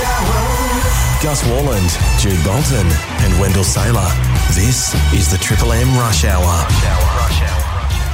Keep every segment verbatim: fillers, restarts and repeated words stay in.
Hour. Gus Worland, Jude Bolton and Wendell Saylor. This is the Triple M Rush Hour. Rush Hour. Rush Hour.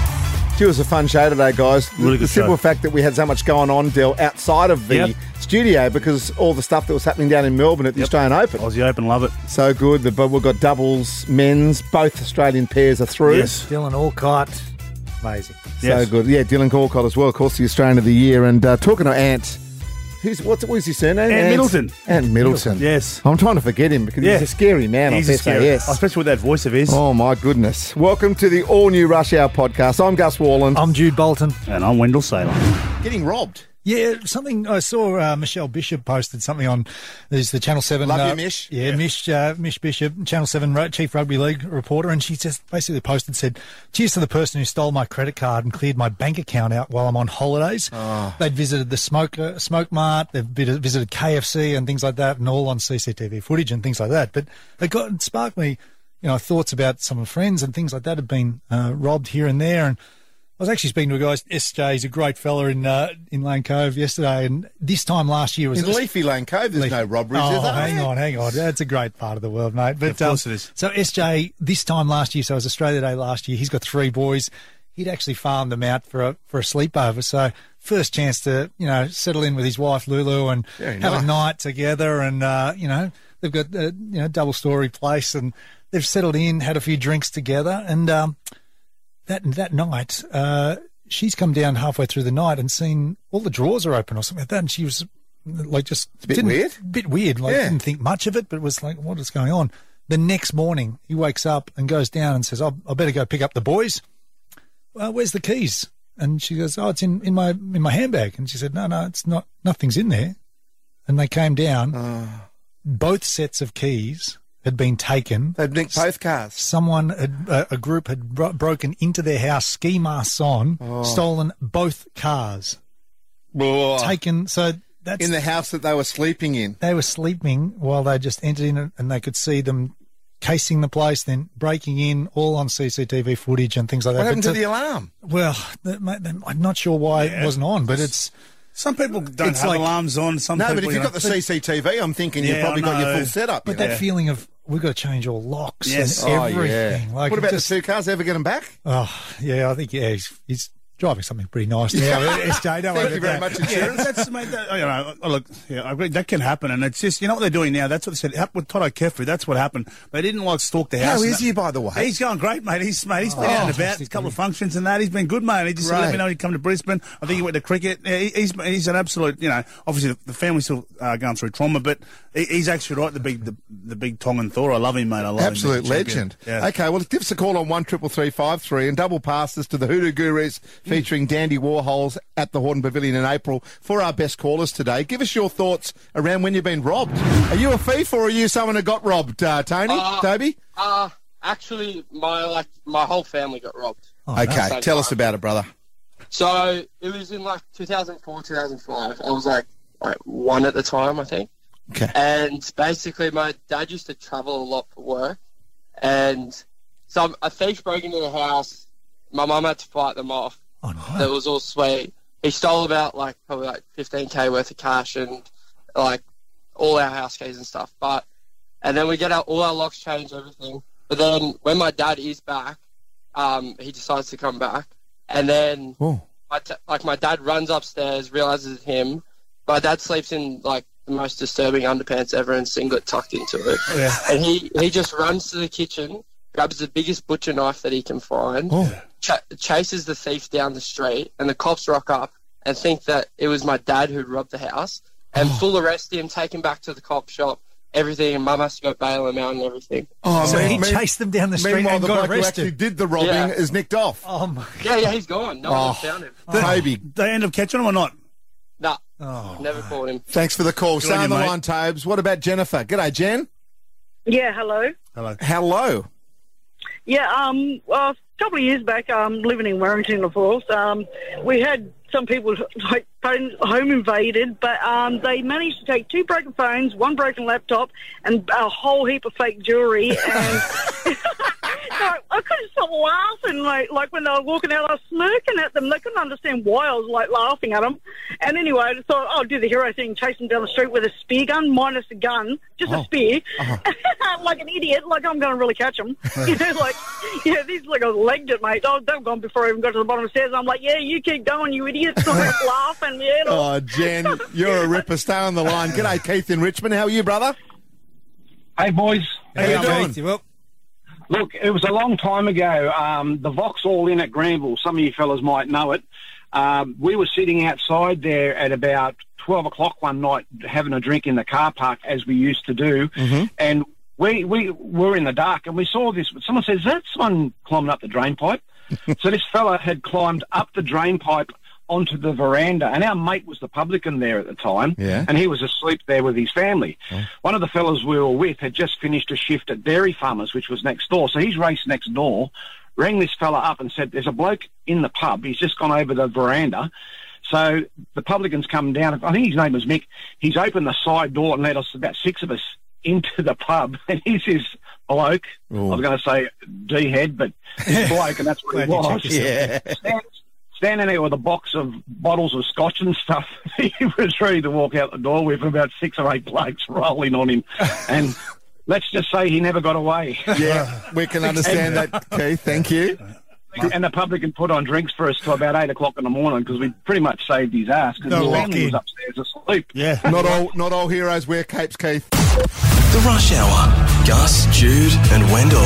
It was a fun show today, guys. Really the good simple show. fact that we had so much going on, Del, outside of the Yep. studio because all the stuff that was happening down in Melbourne at the Yep. Australian Open. Aussie Open, love it. So good. The- But we've got doubles, men's, both Australian pairs are through. Yes. Dylan Alcott, amazing. So Yes. good. Yeah, Dylan Alcott as well, of course, the Australian of the Year. And uh, talking to Ant, who's what's what is his surname? Ant Middleton. Ant Middleton. Yes. I'm trying to forget him because Yeah. he's a scary man He's off a scary, S A S. especially with that voice of his. Oh, my goodness. Welcome to the all-new Rush Hour podcast. I'm Gus Worland. I'm Jude Bolton. And I'm Wendell Saylor. Getting robbed. Yeah, something I saw. Uh, Michelle Bishop posted something on. There's the Channel Seven. Love uh, you, Mish. Yeah, Yeah. Mish. Uh, Mish Bishop, Channel Seven ro- chief rugby league reporter, and she just basically posted said, "Cheers to the person who stole my credit card and cleared my bank account out while I'm on holidays." Oh. They'd visited the smoke uh, smoke mart. They've vid- visited K F C and things like that, and all on C C T V footage and things like that. But it got it sparked me, you know, thoughts about some friends and things like that have been uh, robbed here and there. And I was actually speaking to a guy, S J, he's a great fella in uh, in Lane Cove yesterday, and this time last year was... In Leafy Lane Cove, there's Leaf- no robberies, oh, is there? hang on, hang on. That's a great part of the world, mate. But, Of course um, it is. So S J, this time last year, so it was Australia Day last year, he's got three boys. He'd actually farmed them out for a for a sleepover. So first chance to, you know, settle in with his wife Lulu and Very have nice. a night together. And, uh, you know, they've got a, you know, double-story place and they've settled in, had a few drinks together. And um, that that night... Uh, she's come down halfway through the night and seen all the drawers are open or something like that, and she was like, just a bit didn't- weird. bit weird. Like, Yeah. didn't think much of it, but was like, what is going on? The next morning, he wakes up and goes down and says, "I, I better go pick up the boys." Well, where's the keys? And she goes, "Oh, it's in, in my in my handbag." And she said, "No, no, it's not. Nothing's in there." And they came down. Oh. Both sets of keys had been taken. They've nicked both cars. Someone, had, uh, a group had bro- broken into their house, ski masks on, Oh. stolen both cars, Oh. taken. So that's In the house that they were sleeping in. they were sleeping while they just entered in, and they could see them casing the place, then breaking in, all on C C T V footage and things like that. What happened But to the alarm? Well, that, mate, I'm not sure why it wasn't on, but it's Some people don't It's have like- alarms on. Some No, people, but if you you've know, got the C C T V, I'm thinking you've Yeah, probably I got your know. full setup. but you that know. feeling of we've got to change all locks Yes. and Oh, everything. yeah. Like What it about just, the two cars? Ever get them back? Oh, yeah, I think yeah, he's, he's driving something pretty nice now. S J, don't Thank worry you about very that. much, Yeah, insurance. that's, mate, that, you know, oh, look, yeah, I agree, that can happen, and it's just, you know what they're doing now? That's what they said. It happened with Toto Kefri, that's what happened. They didn't, like, stalk the house. How and is that- he, by the way? He's going great, mate. He's, mate, he's been Oh, out and about, fantastic, a couple of brilliant. functions and that. He's been good, mate. He just said, let me Great. know he'd come to Brisbane. I think he went to cricket. Yeah, he, he's, he's an absolute, you know, obviously the, the family's still uh, going through trauma, but he, he's actually right, the big, the, the big Tongan Thor. I love him, mate. I love Absolute him. He's a champion. legend. Yeah. Okay, well, give us a call on one triple three five three and double passes to the Hoodoo Gurus featuring Dandy Warhols at the Horton Pavilion in April for our best callers today. Give us your thoughts around when you've been robbed. Are you a thief or are you someone who got robbed, uh, Tony? Uh, Toby? Uh, actually, my like my whole family got robbed. Oh, Okay, no. tell us about it, brother. So it was in like two thousand four, two thousand five. I was like, like one at the time, I think. Okay. And basically, my dad used to travel a lot for work, and some a thief broke into the house. My mum had to fight them off. Oh, no. That was all sweet. He stole about like probably like fifteen K worth of cash and like all our house keys and stuff. But and then we get our, all our locks changed, everything. But then when my dad is back, um, he decides to come back, and then Oh. my t- like my dad runs upstairs, realizes it's him. My dad sleeps in like the most disturbing underpants ever and singlet tucked into it. Yeah. And he, he just runs to the kitchen, grabs the biggest butcher knife that he can find, Oh. ch- chases the thief down the street, and the cops rock up and think that it was my dad who'd robbed the house, and full arrest him, take him back to the cop shop, everything, and mum has to go bail him out and everything. Oh, So mean- he mean- chased them down the street Meanwhile, and the got bloke who actually arrested. did the robbing Yeah. is nicked off. Oh, my. Yeah, yeah, he's gone. No Oh. one found him. Toby, They end up catching him or not? Nah, Oh, never caught him. thanks for the call. Stay on on you, the mate. line, Tobes. What about Jennifer? G'day, Jen. Yeah, hello. Hello. Hello. Yeah, um, well, a couple of years back, um, living in Warrington, of course, um, we had some people like phone home invaded, but um, they managed to take two broken phones, one broken laptop, and a whole heap of fake jewellery. And I, I couldn't stop laughing. Like, like when they were walking out, I was smirking at them. They couldn't understand why I was like laughing at them. And anyway, I just thought, I'll do the hero thing, chase them down the street with a spear gun, minus a gun, just Oh. a spear, Uh-huh. like an idiot. Like I'm going to really catch them. You know, like yeah, these like I legged it, mate. Oh, they've gone before I even got to the bottom of the stairs. I'm like, yeah, you keep going, you idiots. So I'm laughing. Yeah. Oh, Jen, you're a ripper. Stay on the line. G'day, Keith in Richmond. How are you, brother? Hey, boys. How you doing? Keith, well, Look, it was a long time ago. Um, the Vauxhall Inn at Granville, some of you fellas might know it. Um, we were sitting outside there at about twelve o'clock one night having a drink in the car park, as we used to do. Mm-hmm. And we, we were in the dark, and we saw this. Someone says, is that someone climbing up the drain pipe? So this fella had climbed up the drain pipe onto the veranda, and our mate was the publican there at the time, Yeah. and he was asleep there with his family. Oh. One of the fellas we were with had just finished a shift at Dairy Farmers, which was next door, so he's raced next door, rang this fella up and said, there's a bloke in the pub, he's just gone over the veranda. So the publican's come down, I think his name was Mick, he's opened the side door and let us, about six of us, into the pub, and he's this bloke, Ooh. I was going to say D-head, but he's bloke, and that's what he Glad you was. checked yourself. Yeah. Stand- Standing there with a box of bottles of scotch and stuff, he was ready to walk out the door with about six or eight blokes rolling on him. And let's just say he never got away. Yeah, we can understand that, Keith. Thank you. And the publican put on drinks for us till about eight o'clock in the morning because we pretty much saved his ass because No, his lucky. family was upstairs asleep. Yeah. Not all, not all heroes wear capes, Keith. The Rush Hour. Gus, Jude, and Wendell.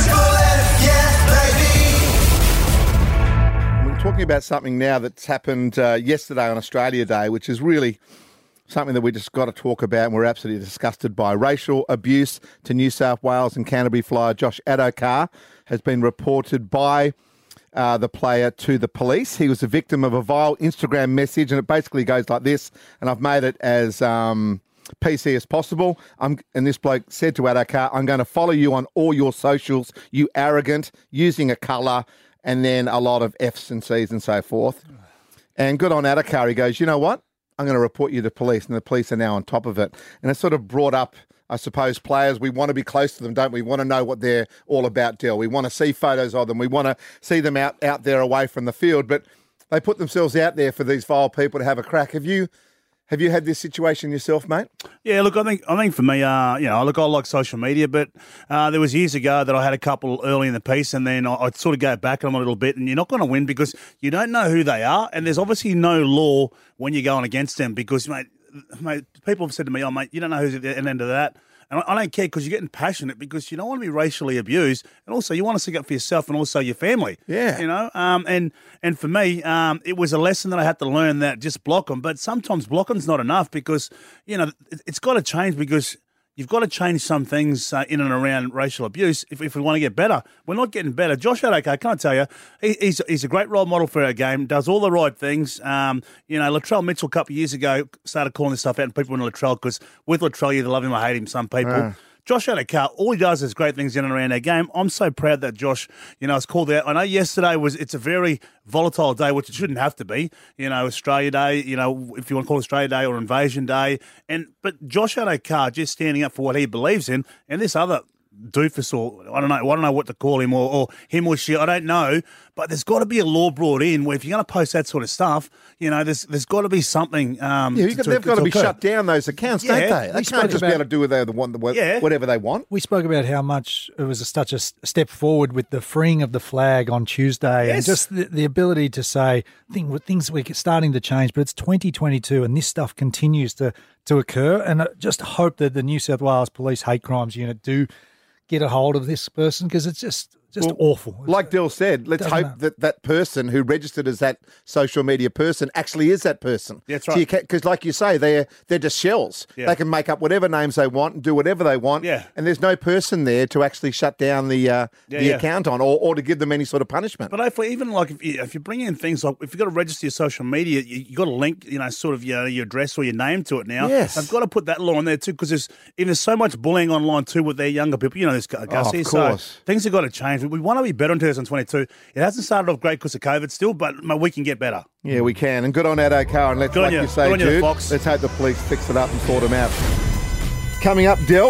We're talking about something now that's happened uh, yesterday on Australia Day, which is really something that we just got to talk about, and we're absolutely disgusted by. Racial abuse to New South Wales and Canterbury flyer Josh Adokar has been reported by uh, the player to the police. He was a victim of a vile Instagram message, and it basically goes like this, and I've made it as um, P C as possible. I'm, and this bloke said to Adokar, I'm going to follow you on all your socials, you arrogant, using a colour, and then a lot of F's and C's and so forth. And good on Adokar. He goes, you know what? I'm going to report you to police, and the police are now on top of it. And it sort of brought up, I suppose, players. We want to be close to them, don't we? We want to know what they're all about, Del. We want to see photos of them. We want to see them out, out there away from the field. But they put themselves out there for these vile people to have a crack. Have you have you had this situation yourself, mate? Yeah, look, I think I think for me, uh, you know, look, I like social media, but uh, there was years ago that I had a couple early in the piece, and then I, I'd sort of go back on them a little bit, and you're not going to win because you don't know who they are, and there's obviously no law when you're going against them because, mate, mate, people have said to me, oh, mate, you don't know who's at the end of that. And I don't care because you're getting passionate because you don't want to be racially abused, and also you want to stick up for yourself and also your family. Yeah. You know, um, and and for me, um, it was a lesson that I had to learn that just block them. But sometimes blocking's not enough because, you know, it, it's got to change because you've got to change some things uh, in and around racial abuse if, if we want to get better. We're not getting better. Josh Adokar, can I tell you, he, he's he's a great role model for our game, does all the right things. Um, you know, Latrell Mitchell a couple of years ago started calling this stuff out and people in Latrell because with Latrell you either love him or hate him, some people. Uh. Josh Adokar, all he does is great things in and around our game. I'm so proud that Josh, you know, is called out. I know yesterday was, it's a very volatile day, which it shouldn't have to be. You know, Australia Day, you know, if you want to call it Australia Day or Invasion Day. And But Josh Adokar just standing up for what he believes in, and this other doofus or I don't know, I don't know what to call him or, or him or she, I don't know. But there's got to be a law brought in where if you're going to post that sort of stuff, you know, there's there's got to be something. Um, Yeah, you got, to, they've got to, be occur. shut down, those accounts, Yeah, don't they? They we can't spoke just be about- able to do whatever they want, the- Yeah. whatever they want. we spoke about how much it was a, such a s- step forward with the freeing of the flag on Tuesday, and Yes. just the, the ability to say thing, things we're starting to change. But it's twenty twenty-two, and this stuff continues to to occur. And I just hope that the New South Wales Police Hate Crimes Unit do get a hold of this person because it's just just Well, awful. Like Dill said, let's Doesn't hope matter. that that person who registered as that social media person actually is that person. Yeah, that's right. Because, like you say, they're they're just shells. Yeah. They can make up whatever names they want and do whatever they want. Yeah. And there's no person there to actually shut down the uh, Yeah, the yeah. account on, or, or to give them any sort of punishment. But if we, even like if you if you bring in things like if you've got to register your social media, you, you got to link, you know, sort of your your address or your name to it now. Yes. They've got to put that law in there too because there's even there's so much bullying online too with their younger people. You know, this Gussie. Oh, of course. So things have got to change. We want to be better in twenty twenty-two. It hasn't started off great because of COVID still, but mate, we can get better. Yeah, we can. And good on Adokar. And let's, Good on like you. you say, Good on you, Jude, Fox. let's hope the police fix it up and sort him out. Coming up, Dill,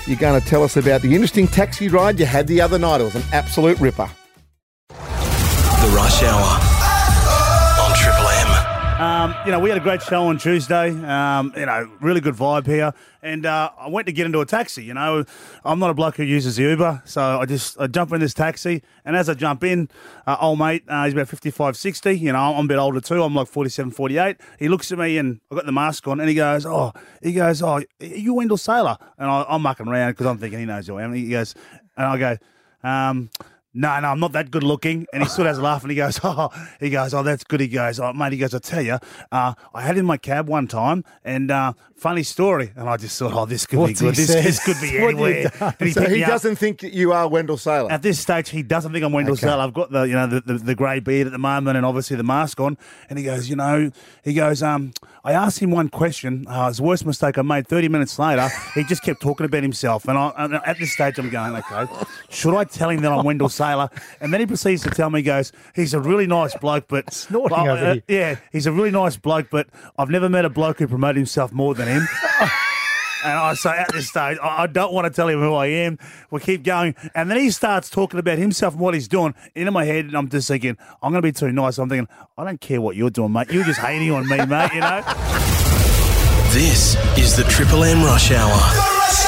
you're going to tell us about the interesting taxi ride you had the other night. It was an absolute ripper. The Rush Hour on Triple M. Um, you know, we had a great show on Tuesday. Um, you know, really good vibe here. And uh, I went to get into a taxi. You know, I'm not a bloke who uses Uber, so I just I jump in this taxi. And as I jump in, uh, old mate, uh, he's about fifty-five, sixty. You know, I'm a bit older too. I'm like forty-seven, forty-eight. He looks at me and I've got the mask on, and he goes, "Oh, he goes, oh, are you Wendell Sailor?" And I, I'm mucking around because I'm thinking he knows who I am. He goes, and I go, um. No, no, I'm not that good looking. And he sort of has a laugh and he goes, oh, he goes, oh, that's good. He goes, oh, mate, he goes, I tell you, uh, I had in my cab one time and uh, funny story. And I just thought, oh, this could What's be good. he This, said? this could be anywhere. Did he So pick he me up? doesn't think you are Wendell Sailor. At this stage, he doesn't think I'm Wendell Okay. Sailor. I've got the, you know, the, the, the grey beard at the moment and obviously the mask on. And he goes, you know, he goes, um, I asked him one question. Uh, it was the worst mistake I made. thirty minutes later, he just kept talking about himself. And, I, and at this stage, I'm going, okay, should I tell him that I'm Wendell Sailor? And then he proceeds to tell me, he goes, he's a really nice bloke, but... Snorting well, over uh, here. Yeah, he's a really nice bloke, but I've never met a bloke who promoted himself more than him. And I say at this stage, I I don't want to tell him who I am. We keep going. And then he starts talking about himself and what he's doing. Into my head, and I'm just thinking, I'm going to be too nice. I'm thinking, I don't care what you're doing, mate. You're just hating on me, mate, you know? This is the Triple M Rush Hour.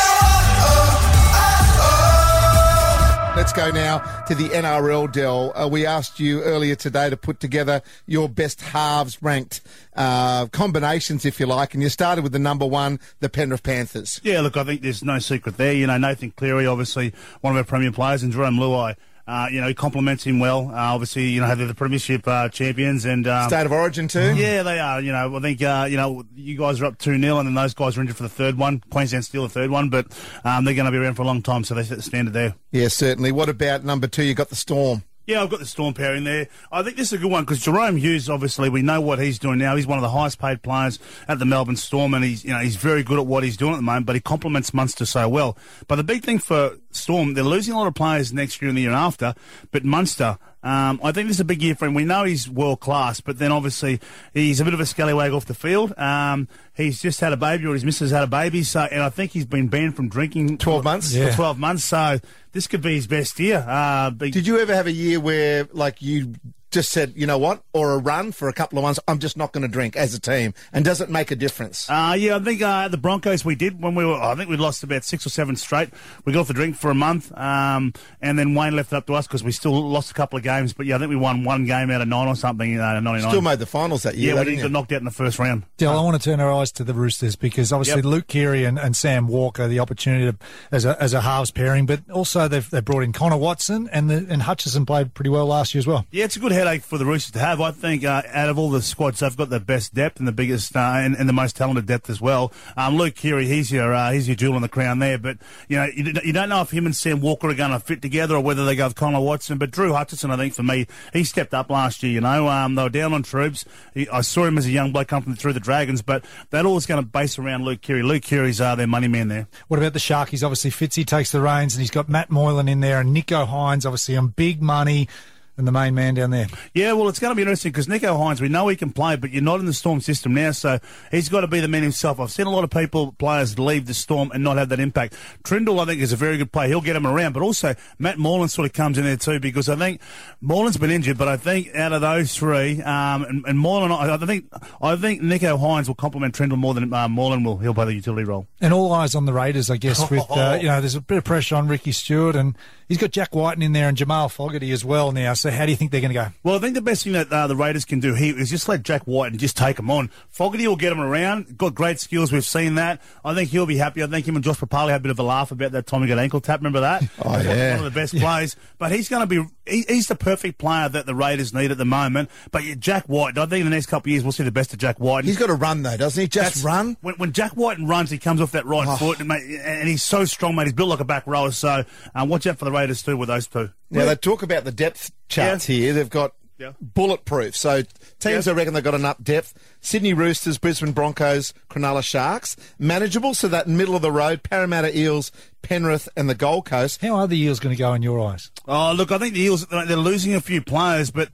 Let's go now to the N R L, Del. Uh, we asked you earlier today to put together your best halves ranked uh, combinations, if you like, and you started with the number one, the Penrith Panthers. Yeah, look, I think there's no secret there. You know, Nathan Cleary, obviously one of our premier players, and Jerome Luai. Uh, you know, he complements him well. Uh, obviously, you know, they're the premiership uh, champions. and um, State of Origin too? Yeah, they are. You know, I think, uh, you know, you guys are up two nil, and then those guys are injured for the third one. Queensland still the third one, but um, they're going to be around for a long time, so they set the standard there. Yeah, certainly. What about number two? You got the Storm. Yeah, I've got the Storm pairing there. I think this is a good one because Jerome Hughes, obviously, we know what he's doing now. He's one of the highest paid players at the Melbourne Storm, and he's, you know, he's very good at what he's doing at the moment, but he complements Munster so well. But the big thing for Storm, they're losing a lot of players next year and the year after, but Munster, um, I think this is a big year for him. We know he's world class, but then obviously he's a bit of a scallywag off the field. Um, he's just had a baby, or his missus had a baby, so and I think he's been banned from drinking twelve months? For Yeah. twelve months, so this could be his best year. Uh, but Did you ever have a year where, like, you just said, you know what, or a run for a couple of months, I'm just not going to drink as a team, and does it make a difference? Uh, yeah, I think uh, the Broncos we did when we were. I think we lost about six or seven straight. We got off the drink for a month, um, and then Wayne left it up to us because we still lost a couple of games. But yeah, I think we won one game out of nine or something. Uh, ninety-nine. Still made the finals that year, yeah, though, we didn't got you? knocked out in the first round. Del, I want to turn our eyes to the Roosters because obviously Yep. Luke Keary and, and Sam Walker, the opportunity to, as a as a halves pairing, but also they've they brought in Connor Watson and the, and Hutchison played pretty well last year as well. Yeah, it's a good headache for the Roosters to have. I think uh, out of all the squads, they've got the best depth and the biggest uh, and, and the most talented depth as well. Um, Luke Keary, he's your uh, he's your jewel in the crown there. But you know, you, you don't know if him and Sam Walker are going to fit together or whether they go with Connor Watson. But Drew Hutchison, I think for me, he stepped up last year. You know, um, they were down on troops. He, I saw him as a young bloke coming through the Dragons, but that all is going to base around Luke Keary. Luke Keary's uh, their money man there. What about the Sharkies? Obviously Fitzy takes the reins and he's got Matt Moylan in there and Nico Hines obviously on big money. And the main man down there. Yeah, well, it's going to be interesting because Nico Hines, we know he can play, but you're not in the Storm system now, so he's got to be the man himself. I've seen a lot of people, players, leave the Storm and not have that impact. Trindle, I think, is a very good player. He'll get him around, but also Matt Moylan sort of comes in there too because I think Moylan's been injured, but I think out of those three, um, and, and Moylan, I, I think I think Nico Hines will complement Trindle more than uh, Moylan will. He'll play the utility role. And all eyes on the Raiders, I guess, with, uh, you know, there's a bit of pressure on Ricky Stewart and he's got Jack Whiten in there and Jamal Fogarty as well now. So how do you think they're going to go? Well, I think the best thing that uh, the Raiders can do here is just let Jack White and just take him on. Fogarty will get him around. Got great skills. We've seen that. I think he'll be happy. I think him and Josh Papali had a bit of a laugh about that time he got ankle tap. Remember that? Oh, yeah. One of the best plays. But he's going to be... He, he's the perfect player that the Raiders need at the moment. But yeah, Jack White, I think in the next couple of years we'll see the best of Jack White. He's got to run, though, doesn't he? Just That's- run? When, when Jack Whiten runs, he comes off that right Oh. foot, and, mate, and he's so strong, mate. He's built like a back rower. So um, watch out for the Raiders too with those two. Now, they talk about the depth charts Yeah. here. They've got Yeah. bulletproof. So teams, Yeah. I reckon they've got enough depth. Sydney Roosters, Brisbane Broncos, Cronulla Sharks. Manageable, so that middle of the road, Parramatta Eels, Penrith and the Gold Coast. How are the Eels going to go in your eyes? Oh, look, I think the Eels, they're losing a few players, but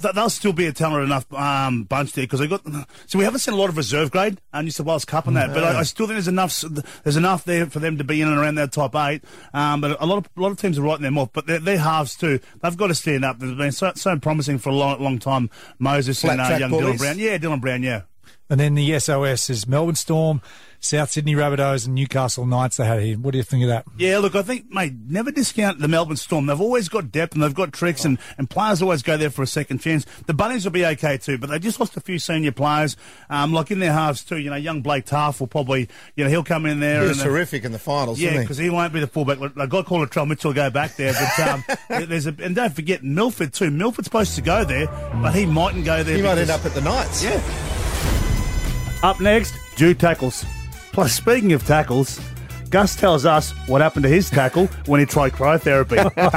th- they'll still be a talented enough um, bunch there because they got. So we haven't seen a lot of reserve grade uh, New South Wales Cup and that, no. but I, I still think there's enough. There's enough there for them to be in and around that top eight. Um, but a lot of a lot of teams are writing them off. But they're, they're halves too. They've got to stand up. They've been so, so promising for a long, long time. Moses Flat and uh, young bullies. Dylan Brown. Yeah, Dylan Brown. Yeah. And then the S O S is Melbourne Storm, South Sydney Rabbitohs and Newcastle Knights they had here. What do you think of that? Yeah, look, I think, mate, never discount the Melbourne Storm. They've always got depth and they've got tricks and, and players always go there for a second chance. The Bunnies will be okay too, but they just lost a few senior players, um, like in their halves too. You know, young Blake Taft will probably, you know, he'll come in there. He was and terrific in the finals, yeah, wasn't he? because he won't be the fullback. I got called Latrell Mitchell to go back there, but um, there's a, and don't forget Milford too. Milford's supposed to go there, but he mightn't go there. He might because, end up at the Knights. Yeah. Up next, Jude tackles. Plus, speaking of tackles, Gus tells us what happened to his tackle when he tried cryotherapy.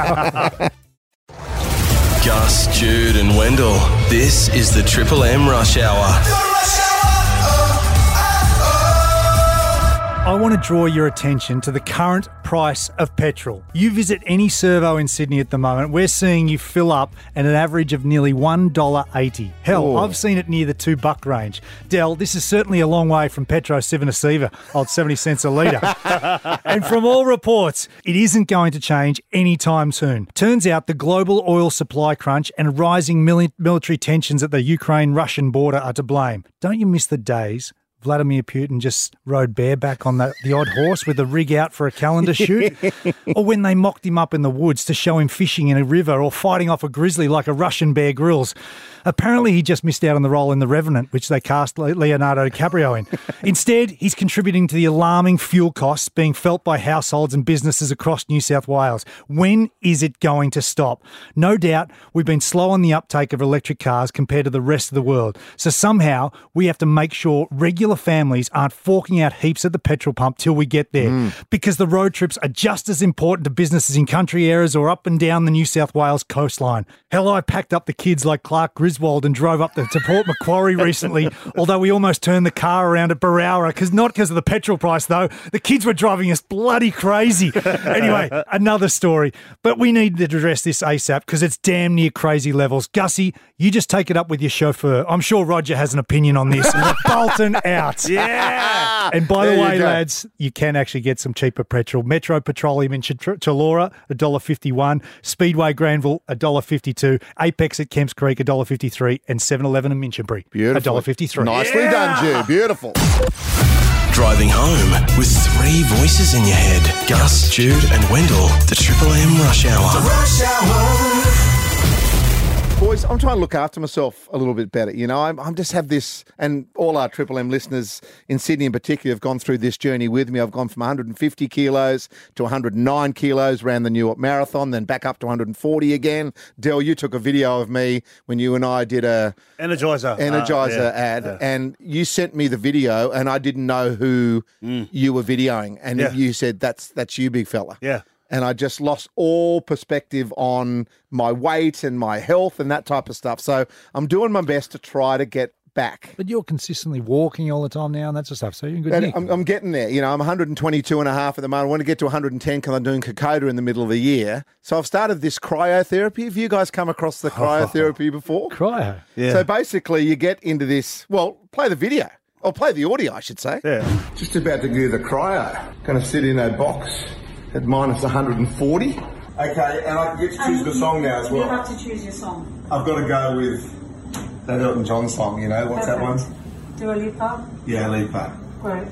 Gus, Jude and Wendell. This is the Triple M Rush Hour. I want to draw your attention to the current price of petrol. You visit any servo in Sydney at the moment, we're seeing you fill up at an average of nearly one dollar eighty. Hell, Ooh. I've seen it near the two buck range. Del, this is certainly a long way from Petro Sivanasiva, old seventy cents a litre. And from all reports, it isn't going to change anytime soon. Turns out the global oil supply crunch and rising mili- military tensions at the Ukraine-Russian border are to blame. Don't you miss the days Vladimir Putin just rode bareback on the, the odd horse with the rig out for a calendar shoot? Or when they mocked him up in the woods to show him fishing in a river or fighting off a grizzly like a Russian Bear Grylls? Apparently he just missed out on the role in The Revenant, which they cast Leonardo DiCaprio in. Instead, he's contributing to the alarming fuel costs being felt by households and businesses across New South Wales. When is it going to stop? No doubt we've been slow on the uptake of electric cars compared to the rest of the world. So somehow we have to make sure regular families aren't forking out heaps at the petrol pump till we get there, mm. because the road trips are just as important to businesses in country areas or up and down the New South Wales coastline. Hell, I packed up the kids like Clark Griswold and drove up to Port Macquarie recently, although we almost turned the car around at Barowra, because not because of the petrol price though. The kids were driving us bloody crazy. Anyway, another story. But we need to address this ASAP because it's damn near crazy levels. Gussie, you just take it up with your chauffeur. I'm sure Roger has an opinion on this. Bolton out. Yeah. And by There the you way, go. lads, you can actually get some cheaper petrol. Metro Petroleum in Ch- Chullora, one dollar fifty-one. Speedway Granville, one dollar fifty-two. Apex at Kemps Creek, one dollar fifty-three. And seven eleven in Minchinbury, Beautiful. one dollar fifty-three. Nicely done, Jude. Beautiful. Driving home with three voices in your head. Gus, Jude and Wendell. The Triple M Rush Hour. Rush Hour. Boys, I'm trying to look after myself a little bit better. You know, I'm, I'm just have this, and all our Triple M listeners in Sydney in particular have gone through this journey with me. I've gone from one hundred fifty kilos to one hundred nine kilos, ran the New York Marathon, then back up to one hundred forty again. Del, you took a video of me when you and I did a Energizer. Energizer Uh, yeah, ad, yeah. and you sent me the video, and I didn't know who Mm. you were videoing, and Yeah. you said, that's that's you, big fella. Yeah. And I just lost all perspective on my weight and my health and that type of stuff. So I'm doing my best to try to get back. But you're consistently walking all the time now and that sort of stuff, so you're in good And nick. I'm, I'm getting there. You know, I'm one hundred twenty-two and a half at the moment. I want to get to one hundred ten because I'm doing Kokoda in the middle of the year. So I've started this cryotherapy. Have you guys come across the cryotherapy before? Cryo. Yeah. So basically you get into this, well, play the video. Or play the audio, I should say. Yeah. Just about to do the cryo. Going to sit in a box at minus one hundred forty. Okay, and I get to choose the song now as You well. have to choose your song. I've got to go with that Elton John song, you know, what's that one? Dua Lipa? Yeah, Lipa. Great.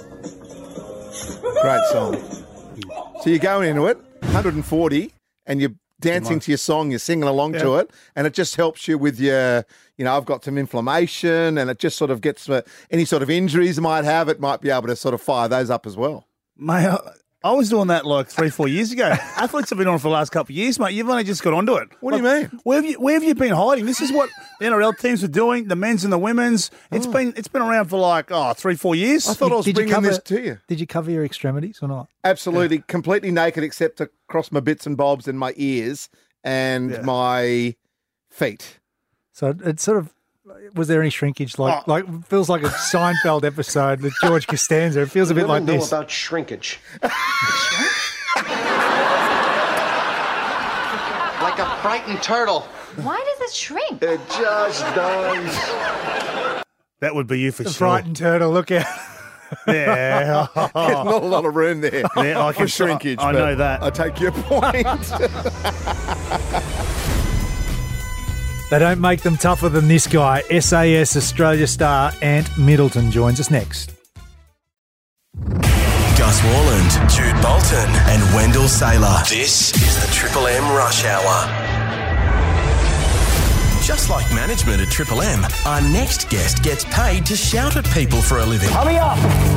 Great song. So you're going into it, one hundred forty, and you're dancing to your song, you're singing along to it, and it just helps you with your, you know, I've got some inflammation, and it just sort of gets uh, any sort of injuries you might have, it might be able to sort of fire those up as well. Mate, I, I was doing that like three, four years ago. Athletes have been on it for the last couple of years, mate. You've only just got onto it. What do you Like, mean? Where have you Where have you been hiding? This is what the N R L teams are doing, the men's and the women's. It's been it's been around for like oh three, four years. I thought I was Did you bringing cover- this to you. Did you cover your extremities or not? Absolutely, completely naked except across my bits and bobs and my ears and Yeah. my feet. So it sort of, was there any shrinkage? Like, Oh. like it feels like a Seinfeld episode with George Costanza. It feels a bit like know this. about shrinkage. Like a frightened turtle. Why does it shrink? It just does. That would be you for The sure. frightened turtle, look out. Yeah. There's not a lot of room there Yeah, I for can- shrinkage. I- I but know that. I take your point. They don't make them tougher than this guy. S A S Australia star Ant Middleton joins us next. Gus Worland, Jude Bolton, and Wendell Saylor. This is the Triple M Rush Hour. Just like management at Triple M, our next guest gets paid to shout at people for a living. Hurry up!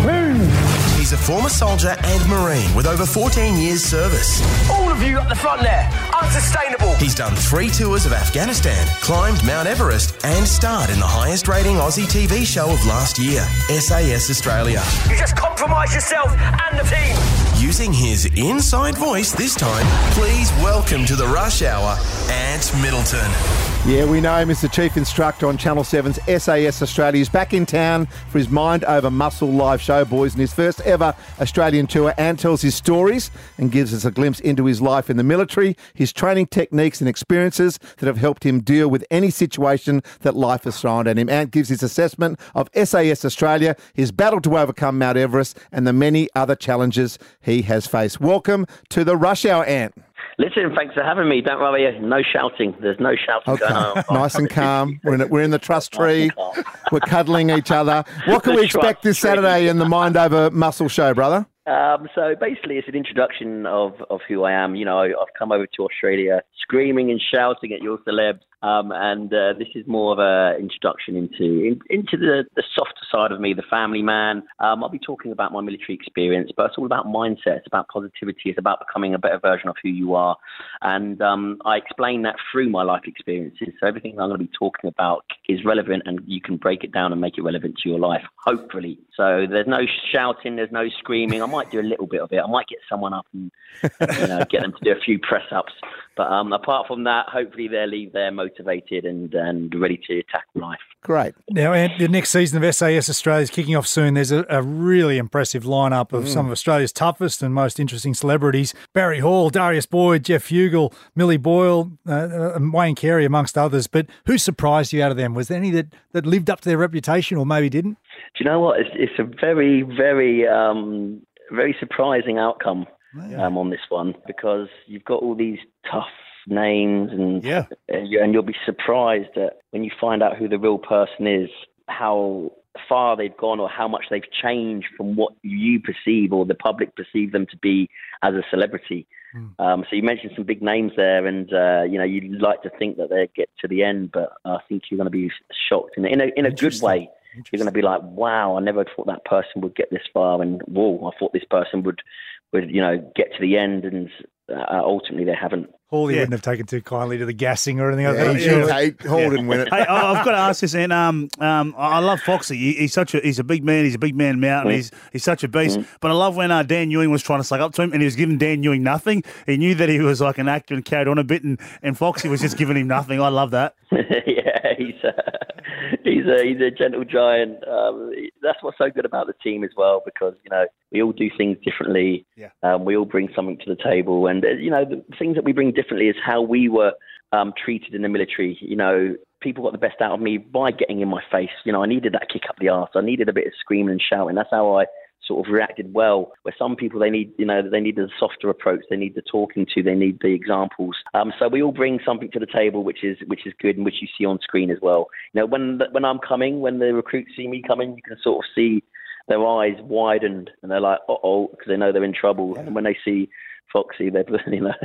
Move! He's a former soldier and Marine with over fourteen years service. All of you up the front there, unsustainable. He's done three tours of Afghanistan, climbed Mount Everest, and starred in the highest rating Aussie T V show of last year, S A S Australia. You just compromise yourself and the team. Using his inside voice this time, please welcome to the Rush Hour, Ant Middleton. Yeah, we know him as the Chief Instructor on Channel seven's S A S Australia. He's back in town for his Mind Over Muscle live show, boys, and his first ever Australian tour. Ant tells his stories and gives us a glimpse into his life in the military, his training techniques and experiences that have helped him deal with any situation that life has thrown at him. Ant gives his assessment of S A S Australia, his battle to overcome Mount Everest, and the many other challenges he has faced. Welcome to the Rush Hour, Ant. Listen, thanks for having me. Don't worry, no shouting. There's no shouting Okay. going on. Nice and calm. We're in, we're in the trust tree. We're cuddling each other. What can The we expect this trust tree. Saturday in the Mind Over Muscle show, brother? Um, so basically, it's an introduction of, of who I am. You know, I've come over to Australia screaming and shouting at your celebs, um, and uh, this is more of an introduction into in, into the, the softer side of me, the family man. Um, I'll be talking about my military experience, but it's all about mindset. It's about positivity. It's about becoming a better version of who you are, and um, I explain that through my life experiences. So everything I'm going to be talking about is relevant, and you can break it down and make it relevant to your life, hopefully. So there's no shouting, there's no screaming. I might do a little bit of it. I might get someone up and you know, get them to do a few press ups. But um, apart from that, hopefully they'll leave there motivated and, and ready to tackle life. Great. Now, Ant, the next season of S A S Australia is kicking off soon. There's a, a really impressive lineup of mm. some of Australia's toughest and most interesting celebrities. Barry Hall, Darius Boyd, Jeff Fugel, Millie Boyle, uh, and Wayne Carey, amongst others. But who surprised you out of them? Was there any that, that lived up to their reputation or maybe didn't? Do you know what? It's, it's a very, very, um, very surprising outcome yeah. um, on this one, because you've got all these tough names and yeah. and you'll be surprised that when you find out who the real person is, how far they've gone or how much they've changed from what you perceive or the public perceive them to be as a celebrity. Mm. Um, so you mentioned some big names there, and uh, you know, you'd like to think that they get to the end, but I think you're going to be shocked in, in a in a good way. You're going to be like, wow, I never thought that person would get this far, and whoa, I thought this person would, would you know, get to the end, and uh, ultimately they haven't. Hawley Yeah. wouldn't have taken too kindly to the gassing or anything like Yeah, that. he should. Hey, Hall didn't win it. Hey, I- I've got to ask this, and um, um, I I love Foxy. He, he's such a he's a big man. He's a big man mountain. Mm. He's he's such a beast. Mm. But I love when uh, Dan Ewing was trying to suck up to him, and he was giving Dan Ewing nothing. He knew that he was like an actor and carried on a bit, and, and Foxy was just giving him nothing. I love that. yeah, he's a, he's a he's a gentle giant. Um, that's what's so good about the team as well, because you know we all do things differently. Yeah. Um, we all bring something to the table, and uh, you know the things that we bring differently is how we were um, treated in the military. You know, people got the best out of me by getting in my face. You know, I needed that kick up the arse. I needed a bit of screaming and shouting. That's how I sort of reacted well. Where some people, they need, you know, they need a softer approach. They need the talking to. They need the examples. Um, so we all bring something to the table, which is which is good, and which you see on screen as well. You know, when when I'm coming, when the recruits see me coming, you can sort of see their eyes widened, and they're like, uh oh, because they know they're in trouble. And when they see Foxy, they you know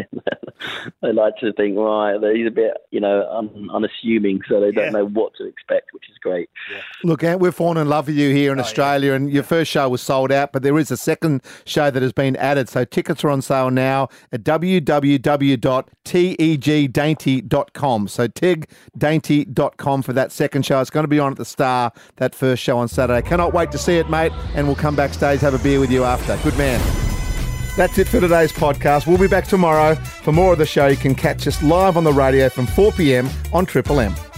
they like to think, right, he's a bit, you know, un, unassuming, so they don't Yeah. know what to expect, which is great. Yeah. Look, Ant, we've fallen in love with you here in Oh, Australia, yeah. and your first show was sold out, but there is a second show that has been added. So tickets are on sale now at w w w dot teg dainty dot com. So teg dainty dot com for that second show. It's going to be on at the Star, that first show on Saturday. Cannot wait to see it, mate, and we'll come backstage, have a beer with you after. Good man. That's it for today's podcast. We'll be back tomorrow. For more of the show, you can catch us live on the radio from four p.m. on Triple M.